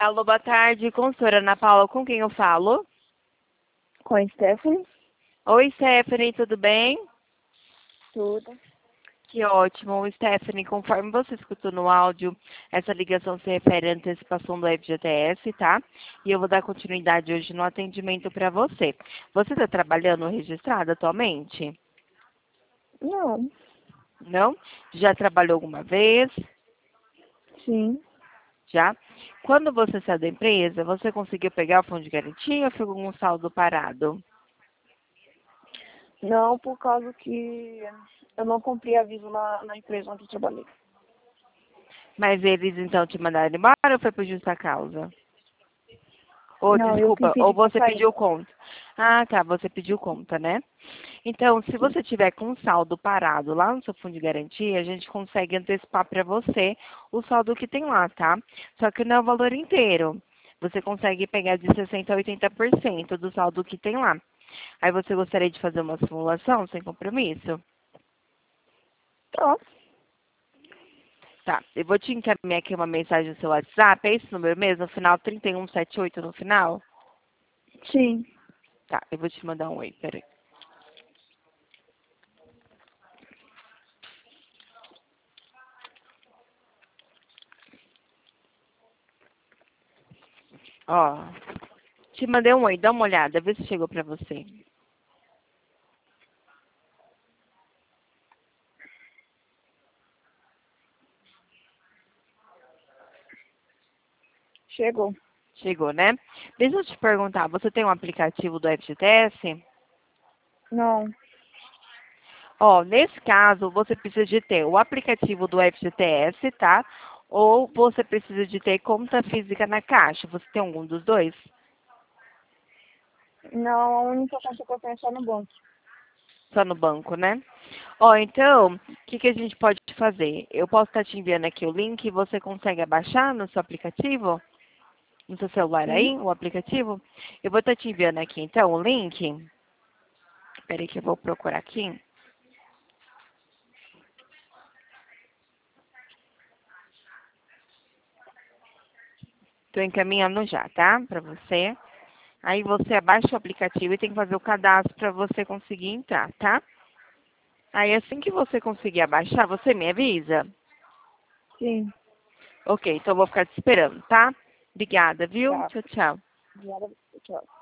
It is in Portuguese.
Alô, boa tarde, consultora Ana Paula, com quem eu falo? Com a Stephanie? Oi, Stephanie, tudo bem? Tudo. Que ótimo, Stephanie, conforme você escutou no áudio, essa ligação se refere à antecipação do FGTS, tá? E eu vou dar continuidade hoje no atendimento para você. Você está trabalhando registrado atualmente? Não. Não? Já trabalhou alguma vez? Sim. Já? Quando você saiu da empresa, você conseguiu pegar o fundo de garantia ou ficou com um saldo parado? Não, por causa que eu não cumpri aviso na empresa onde eu trabalhei. Mas eles então te mandaram embora ou foi por justa causa? Ou, Não, eu que desculpa, ou pedi pra você sair. pediu conta. Ah, tá, você pediu conta, né? Então, se Sim. você tiver com um saldo parado lá no seu fundo de garantia, a gente consegue antecipar para você o saldo que tem lá, tá? Só que não é o valor inteiro. Você consegue pegar de 60% a 80% do saldo que tem lá. Aí você gostaria de fazer uma simulação sem compromisso? Tá. Tá, eu vou te encaminhar aqui uma mensagem no seu WhatsApp. É esse número mesmo? No final 3178 no final? Sim. Tá, eu vou te mandar um oi, peraí. Ó, te mandei um oi, dá uma olhada, vê se chegou pra você. Chegou. Chegou, né? Deixa eu te perguntar, você tem um aplicativo do FGTS? Não. Ó, nesse caso, você precisa de ter o aplicativo do FGTS, tá? Ou você precisa de ter conta física na Caixa. Você tem algum dos dois? Não, a única coisa que eu tenho é só no banco. Só no banco, né? Ó, então, o que que a gente pode fazer? Eu posso estar te enviando aqui o link e você consegue abaixar no seu aplicativo? No seu celular Sim. aí, o aplicativo? Eu vou estar te enviando aqui, então, o link. Peraí que eu vou procurar aqui. Tô encaminhando já, tá? Pra você. Aí você abaixa o aplicativo e tem que fazer o cadastro para você conseguir entrar, tá? Aí assim que você conseguir abaixar, você me avisa. Sim. Ok, então eu vou ficar te esperando, tá? Obrigada, viu? Tá. Tchau, tchau. Obrigada. Tchau.